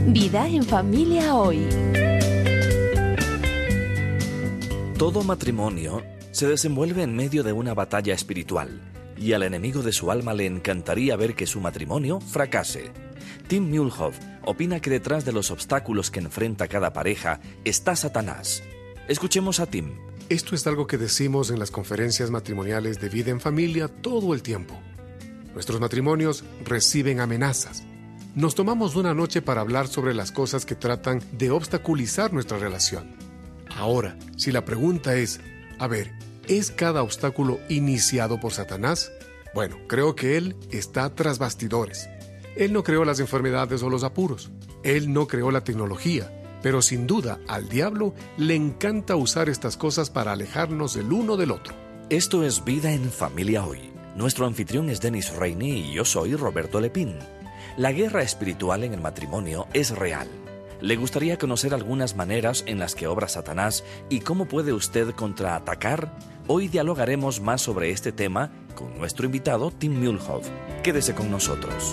Vida en familia hoy. Todo matrimonio se desenvuelve en medio de una batalla espiritual, y al enemigo de su alma le encantaría ver que su matrimonio fracase. Tim Muehlhoff opina que detrás de los obstáculos que enfrenta cada pareja está Satanás. Escuchemos a Tim. Esto es algo que decimos en las conferencias matrimoniales de Vida en Familia todo el tiempo. Nuestros matrimonios reciben amenazas. Nos tomamos una noche para hablar sobre las cosas que tratan de obstaculizar nuestra relación. Ahora, si la pregunta es, ¿es cada obstáculo iniciado por Satanás? Bueno, creo que él está tras bastidores. Él no creó las enfermedades o los apuros. Él no creó la tecnología. Pero sin duda, al diablo le encanta usar estas cosas para alejarnos el uno del otro. Esto es Vida en Familia hoy. Nuestro anfitrión es Dennis Rainey y yo soy Roberto Lepín. La guerra espiritual en el matrimonio es real. ¿Le gustaría conocer algunas maneras en las que obra Satanás y cómo puede usted contraatacar? Hoy dialogaremos más sobre este tema con nuestro invitado Tim Muehlhoff. Quédese con nosotros.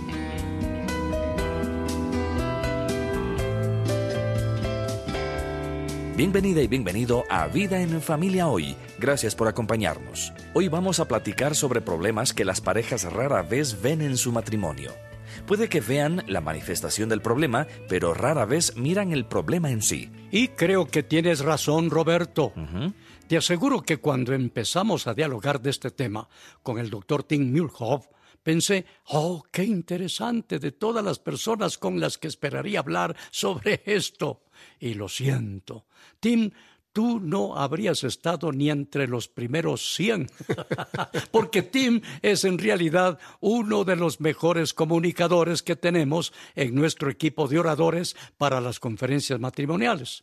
Bienvenida y bienvenido a Vida en Familia hoy. Gracias por acompañarnos. Hoy vamos a platicar sobre problemas que las parejas rara vez ven en su matrimonio. Puede que vean la manifestación del problema, pero rara vez miran el problema en sí. Y creo que tienes razón, Roberto. Te aseguro que cuando empezamos a dialogar de este tema con el Dr. Tim Muehlhoff, pensé, qué interesante, de todas las personas con las que esperaría hablar sobre esto. Y lo siento, Tim, tú no habrías estado ni entre los primeros 100, porque Tim es en realidad uno de los mejores comunicadores que tenemos en nuestro equipo de oradores para las conferencias matrimoniales.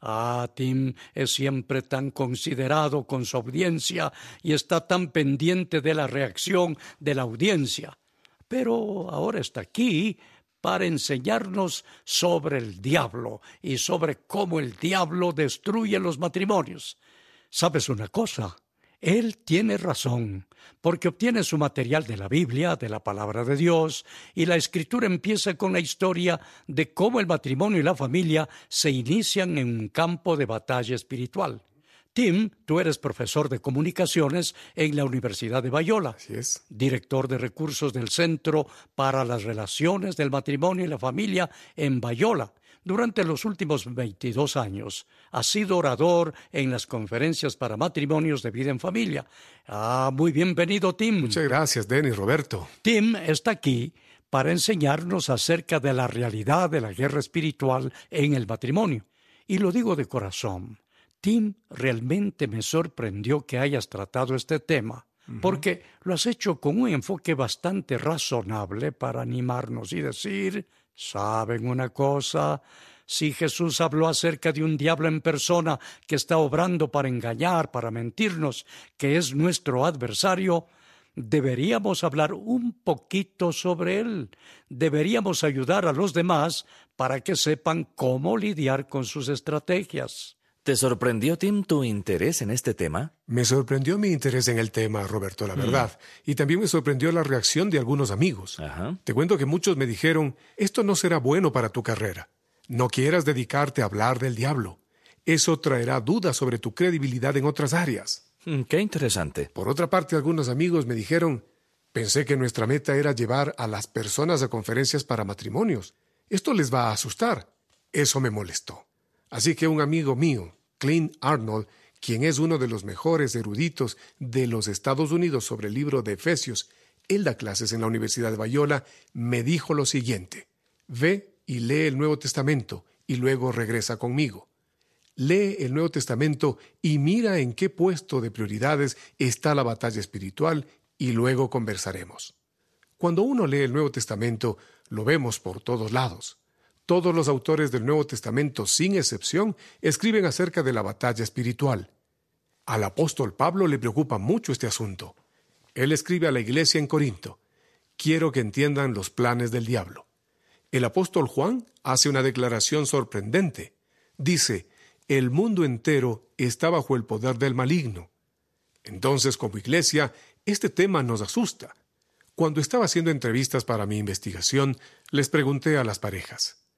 Tim es siempre tan considerado con su audiencia y está tan pendiente de la reacción de la audiencia. Pero ahora está aquí para enseñarnos sobre el diablo y sobre cómo el diablo destruye los matrimonios. ¿Sabes una cosa? Él tiene razón, porque obtiene su material de la Biblia, de la Palabra de Dios, y la Escritura empieza con la historia de cómo el matrimonio y la familia se inician en un campo de batalla espiritual. Tim, tú eres profesor de comunicaciones en la Universidad de Biola. Así es. Director de recursos del Centro para las Relaciones del Matrimonio y la Familia en Biola. Durante los últimos 22 años, has sido orador en las conferencias para matrimonios de Vida en Familia. Muy bienvenido, Tim. Muchas gracias, Dennis, Roberto. Tim está aquí para enseñarnos acerca de la realidad de la guerra espiritual en el matrimonio. Y lo digo de corazón. Tim, realmente me sorprendió que hayas tratado este tema, porque lo has hecho con un enfoque bastante razonable para animarnos y decir, ¿saben una cosa? Si Jesús habló acerca de un diablo en persona que está obrando para engañar, para mentirnos, que es nuestro adversario, deberíamos hablar un poquito sobre él. Deberíamos ayudar a los demás para que sepan cómo lidiar con sus estrategias. ¿Te sorprendió, Tim, tu interés en este tema? Me sorprendió mi interés en el tema, Roberto, la verdad. Y también me sorprendió la reacción de algunos amigos. Te cuento que muchos me dijeron, esto no será bueno para tu carrera. No quieras dedicarte a hablar del diablo. Eso traerá dudas sobre tu credibilidad en otras áreas. Qué interesante. Por otra parte, algunos amigos me dijeron, pensé que nuestra meta era llevar a las personas a conferencias para matrimonios. Esto les va a asustar. Eso me molestó. Así que un amigo mío, Clint Arnold, quien es uno de los mejores eruditos de los Estados Unidos sobre el libro de Efesios, él da clases en la Universidad de Biola, me dijo lo siguiente: ve y lee el Nuevo Testamento y luego regresa conmigo. Lee el Nuevo Testamento y mira en qué puesto de prioridades está la batalla espiritual y luego conversaremos. Cuando uno lee el Nuevo Testamento, lo vemos por todos lados. Todos los autores del Nuevo Testamento, sin excepción, escriben acerca de la batalla espiritual. Al apóstol Pablo le preocupa mucho este asunto. Él escribe a la iglesia en Corinto: quiero que entiendan los planes del diablo. El apóstol Juan hace una declaración sorprendente. Dice: el mundo entero está bajo el poder del maligno. Entonces, como iglesia, este tema nos asusta. Cuando estaba haciendo entrevistas para mi investigación, les pregunté a las parejas: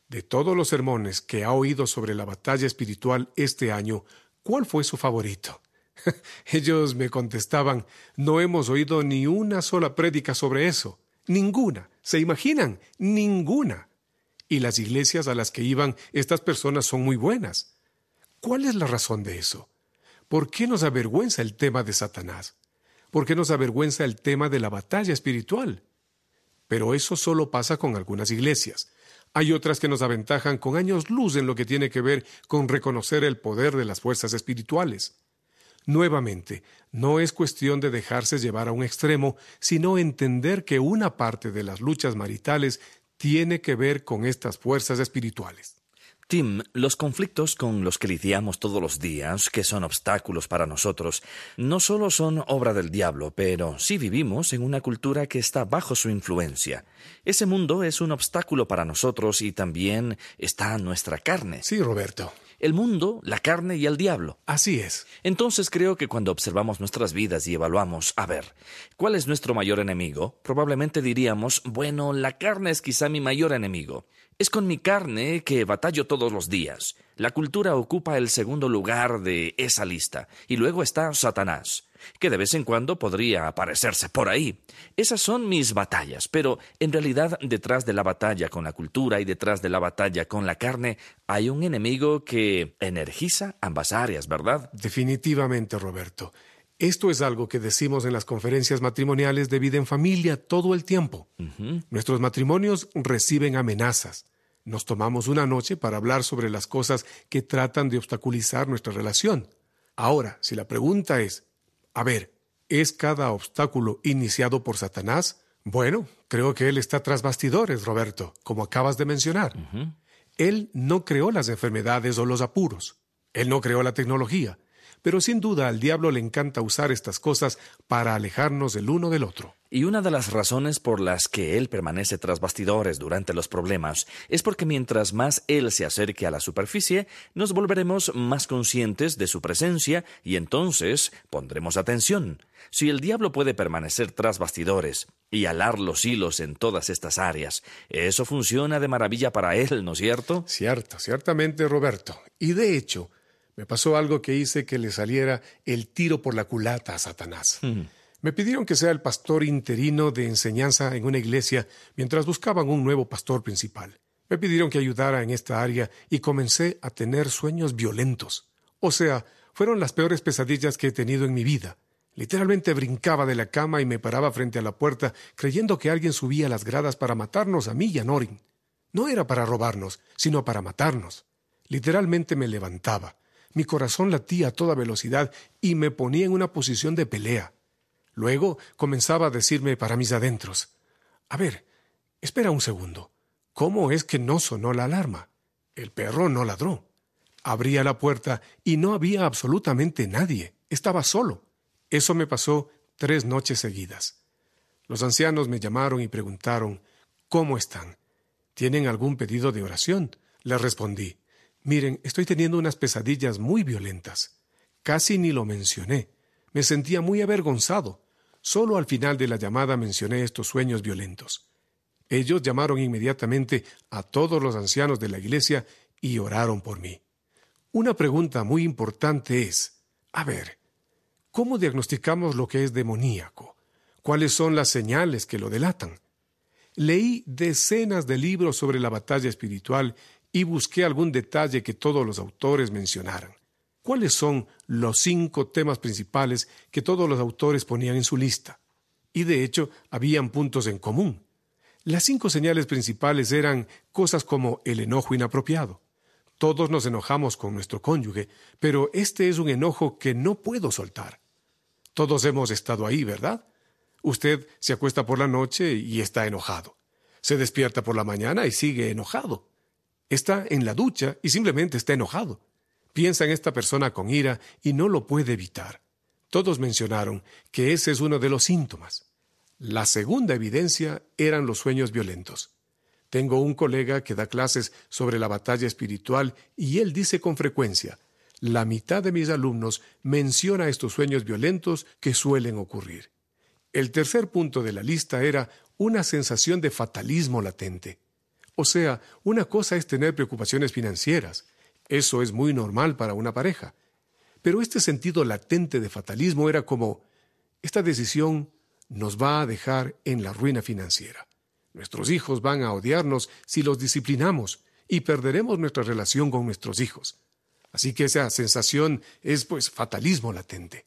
De todos los sermones que ha oído sobre la batalla espiritual este año, ¿cuál fue su favorito? Ellos me contestaban, no hemos oído ni una sola prédica sobre eso. Ninguna. ¿Se imaginan? Ninguna. Y las iglesias a las que iban estas personas son muy buenas. ¿Cuál es la razón de eso? ¿Por qué nos avergüenza el tema de Satanás? ¿Por qué nos avergüenza el tema de la batalla espiritual? Pero eso solo pasa con algunas iglesias. Hay otras que nos aventajan con años luz en lo que tiene que ver con reconocer el poder de las fuerzas espirituales. Nuevamente, no es cuestión de dejarse llevar a un extremo, sino entender que una parte de las luchas maritales tiene que ver con estas fuerzas espirituales. Tim, los conflictos con los que lidiamos todos los días, que son obstáculos para nosotros, no solo son obra del diablo, pero sí vivimos en una cultura que está bajo su influencia. Ese mundo es un obstáculo para nosotros y también está nuestra carne. Sí, Roberto. El mundo, la carne y el diablo. Así es. Entonces creo que cuando observamos nuestras vidas y evaluamos, a ver, ¿cuál es nuestro mayor enemigo? Probablemente diríamos, bueno, la carne es quizá mi mayor enemigo. Es con mi carne que batallo todos los días. La cultura ocupa el segundo lugar de esa lista. Y luego está Satanás, que de vez en cuando podría aparecerse por ahí. Esas son mis batallas, pero en realidad detrás de la batalla con la cultura y detrás de la batalla con la carne hay un enemigo que energiza ambas áreas, ¿verdad? Definitivamente, Roberto. Esto es algo que decimos en las conferencias matrimoniales de vida en familia todo el tiempo. Nuestros matrimonios reciben amenazas. Nos tomamos una noche para hablar sobre las cosas que tratan de obstaculizar nuestra relación. Ahora, si la pregunta es, a ver, ¿es cada obstáculo iniciado por Satanás? Bueno, creo que él está tras bastidores, Roberto, como acabas de mencionar. Él no creó las enfermedades o los apuros. Él no creó la tecnología. Pero sin duda al diablo le encanta usar estas cosas para alejarnos el uno del otro. Y una de las razones por las que él permanece tras bastidores durante los problemas es porque mientras más él se acerque a la superficie, nos volveremos más conscientes de su presencia y entonces pondremos atención. Si el diablo puede permanecer tras bastidores y alar los hilos en todas estas áreas, eso funciona de maravilla para él, ¿no es cierto? Ciertamente, Roberto. Y de hecho, me pasó algo que hice que le saliera el tiro por la culata a Satanás. Me pidieron que sea el pastor interino de enseñanza en una iglesia mientras buscaban un nuevo pastor principal. Me pidieron que ayudara en esta área y comencé a tener sueños violentos. O sea, fueron las peores pesadillas que he tenido en mi vida. Literalmente brincaba de la cama y me paraba frente a la puerta creyendo que alguien subía las gradas para matarnos a mí y a Norin. No era para robarnos, sino para matarnos. Literalmente me levantaba. Mi corazón latía a toda velocidad y me ponía en una posición de pelea. Luego comenzaba a decirme para mis adentros, a ver, espera un segundo, ¿cómo es que no sonó la alarma? El perro no ladró. Abría la puerta y no había absolutamente nadie, estaba solo. Eso me pasó 3 noches seguidas. Los ancianos me llamaron y preguntaron, ¿cómo están? ¿Tienen algún pedido de oración? Les respondí, miren, estoy teniendo unas pesadillas muy violentas. Casi ni lo mencioné. Me sentía muy avergonzado. Solo al final de la llamada mencioné estos sueños violentos. Ellos llamaron inmediatamente a todos los ancianos de la iglesia y oraron por mí. Una pregunta muy importante es, a ver, ¿cómo diagnosticamos lo que es demoníaco? ¿Cuáles son las señales que lo delatan? Leí decenas de libros sobre la batalla espiritual y busqué algún detalle que todos los autores mencionaran. ¿Cuáles son los 5 temas principales que todos los autores ponían en su lista? Y de hecho, habían puntos en común. Las 5 señales principales eran cosas como el enojo inapropiado. Todos nos enojamos con nuestro cónyuge, pero este es un enojo que no puedo soltar. Todos hemos estado ahí, ¿verdad? Usted se acuesta por la noche y está enojado. Se despierta por la mañana y sigue enojado. Está en la ducha y simplemente está enojado. Piensa en esta persona con ira y no lo puede evitar. Todos mencionaron que ese es uno de los síntomas. La segunda evidencia eran los sueños violentos. Tengo un colega que da clases sobre la batalla espiritual y él dice con frecuencia, la mitad de mis alumnos menciona estos sueños violentos que suelen ocurrir. El tercer punto de la lista era una sensación de fatalismo latente. O sea, una cosa es tener preocupaciones financieras. Eso es muy normal para una pareja. Pero este sentido latente de fatalismo era como: esta decisión nos va a dejar en la ruina financiera. Nuestros hijos van a odiarnos si los disciplinamos y perderemos nuestra relación con nuestros hijos. Así que esa sensación es, fatalismo latente.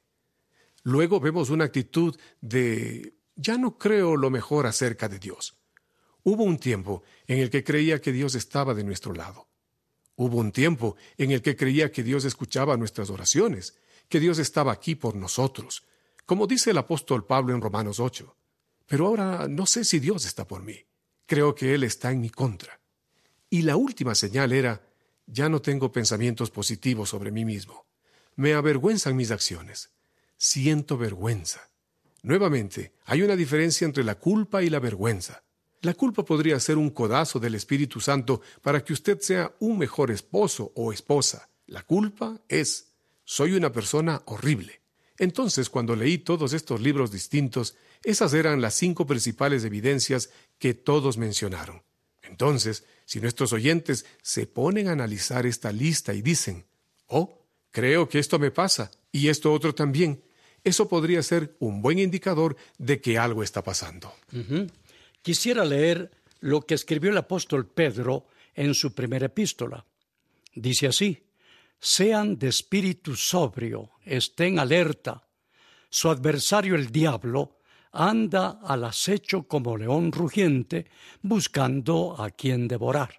Luego vemos una actitud de: ya no creo lo mejor acerca de Dios. Hubo un tiempo en el que creía que Dios estaba de nuestro lado. Hubo un tiempo en el que creía que Dios escuchaba nuestras oraciones, que Dios estaba aquí por nosotros, como dice el apóstol Pablo en Romanos 8. Pero ahora no sé si Dios está por mí. Creo que Él está en mi contra. Y la última señal era: ya no tengo pensamientos positivos sobre mí mismo. Me avergüenzan mis acciones. Siento vergüenza. Nuevamente, hay una diferencia entre la culpa y la vergüenza. La culpa podría ser un codazo del Espíritu Santo para que usted sea un mejor esposo o esposa. La culpa es: soy una persona horrible. Entonces, cuando leí todos estos libros distintos, esas eran las 5 principales evidencias que todos mencionaron. Entonces, si nuestros oyentes se ponen a analizar esta lista y dicen: oh, creo que esto me pasa y esto otro también, eso podría ser un buen indicador de que algo está pasando. Quisiera leer lo que escribió el apóstol Pedro en su primera epístola. Dice así: sean de espíritu sobrio, estén alerta. Su adversario el diablo anda al acecho como león rugiente, buscando a quien devorar.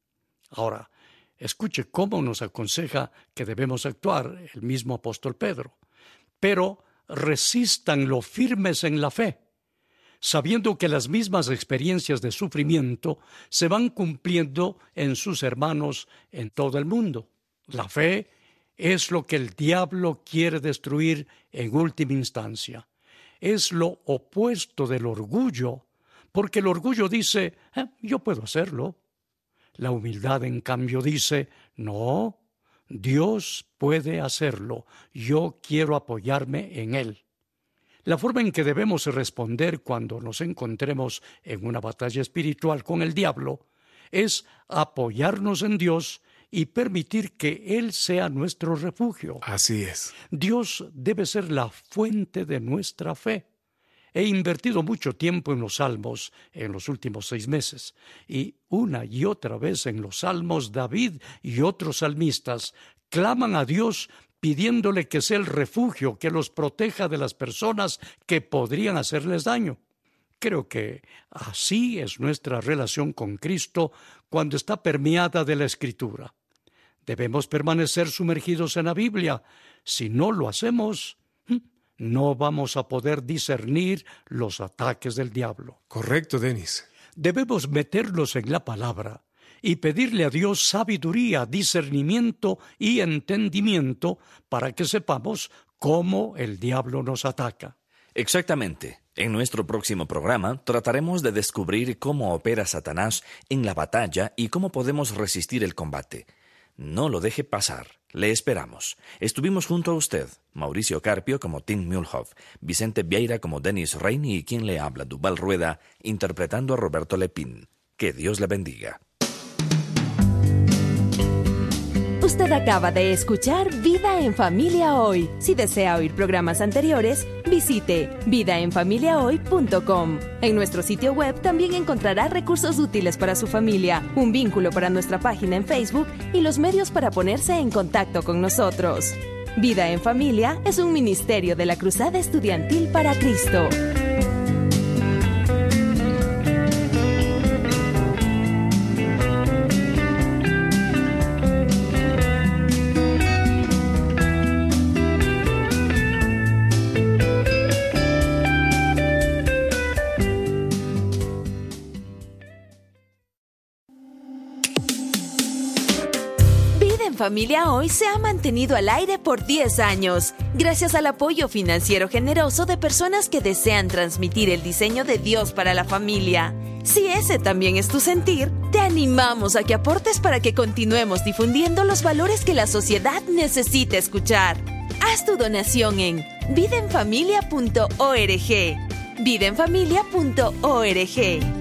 Ahora, escuche cómo nos aconseja que debemos actuar el mismo apóstol Pedro. Pero resístanlo firmes en la fe, sabiendo que las mismas experiencias de sufrimiento se van cumpliendo en sus hermanos en todo el mundo. La fe es lo que el diablo quiere destruir en última instancia. Es lo opuesto del orgullo, porque el orgullo dice: yo puedo hacerlo. La humildad, en cambio, dice: no, Dios puede hacerlo, yo quiero apoyarme en Él. La forma en que debemos responder cuando nos encontremos en una batalla espiritual con el diablo es apoyarnos en Dios y permitir que Él sea nuestro refugio. Así es. Dios debe ser la fuente de nuestra fe. He invertido mucho tiempo en los salmos en los últimos 6 meses, y una y otra vez en los salmos David y otros salmistas claman a Dios pidiéndole que sea el refugio que los proteja de las personas que podrían hacerles daño. Creo que así es nuestra relación con Cristo cuando está permeada de la Escritura. Debemos permanecer sumergidos en la Biblia. Si no lo hacemos, no vamos a poder discernir los ataques del diablo. Correcto, Denis. Debemos meterlos en la palabra y pedirle a Dios sabiduría, discernimiento y entendimiento para que sepamos cómo el diablo nos ataca. Exactamente. En nuestro próximo programa trataremos de descubrir cómo opera Satanás en la batalla y cómo podemos resistir el combate. No lo deje pasar. Le esperamos. Estuvimos junto a usted, Mauricio Carpio como Tim Muehlhoff, Vicente Vieira como Denis Rainey y quien le habla, Duval Rueda, interpretando a Roberto Lepín. Que Dios le bendiga. Usted acaba de escuchar Vida en Familia Hoy. Si desea oír programas anteriores, visite vidaenfamiliahoy.com. En nuestro sitio web también encontrará recursos útiles para su familia, un vínculo para nuestra página en Facebook y los medios para ponerse en contacto con nosotros. Vida en Familia es un ministerio de la Cruzada Estudiantil para Cristo. Familia Hoy se ha mantenido al aire por 10 años, gracias al apoyo financiero generoso de personas que desean transmitir el diseño de Dios para la familia. Si ese también es tu sentir, te animamos a que aportes para que continuemos difundiendo los valores que la sociedad necesita escuchar. Haz tu donación en vidaenfamilia.org. vidaenfamilia.org.